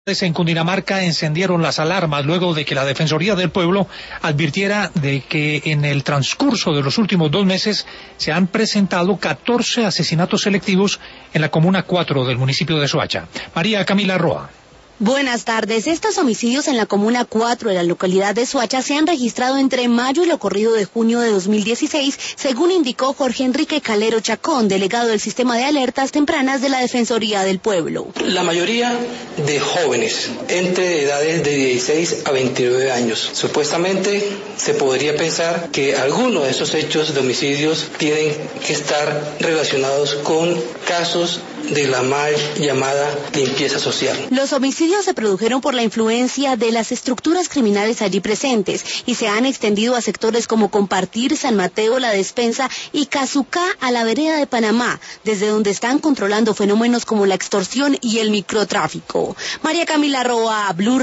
En Cundinamarca encendieron las alarmas luego de que la Defensoría del Pueblo advirtiera de que en el transcurso de los últimos 2 meses se han presentado 14 asesinatos selectivos en la Comuna 4 del municipio de Soacha. María Camila Roa. Buenas tardes. Estos homicidios en la Comuna 4 de la localidad de Soacha se han registrado entre mayo y lo corrido de junio de 2016, según indicó Jorge Enrique Calero Chacón, delegado del Sistema de Alertas Tempranas de la Defensoría del Pueblo. La mayoría de jóvenes, entre edades de 16 a 29 años. Supuestamente se podría pensar que algunos de esos hechos de homicidios tienen que estar relacionados con casos de la mal llamada limpieza social. Los homicidios se produjeron por la influencia de las estructuras criminales allí presentes y se han extendido a sectores como Compartir, San Mateo, La Despensa y Cazucá, a la vereda de Panamá, desde donde están controlando fenómenos como la extorsión y el microtráfico. María Camila Roa, Blue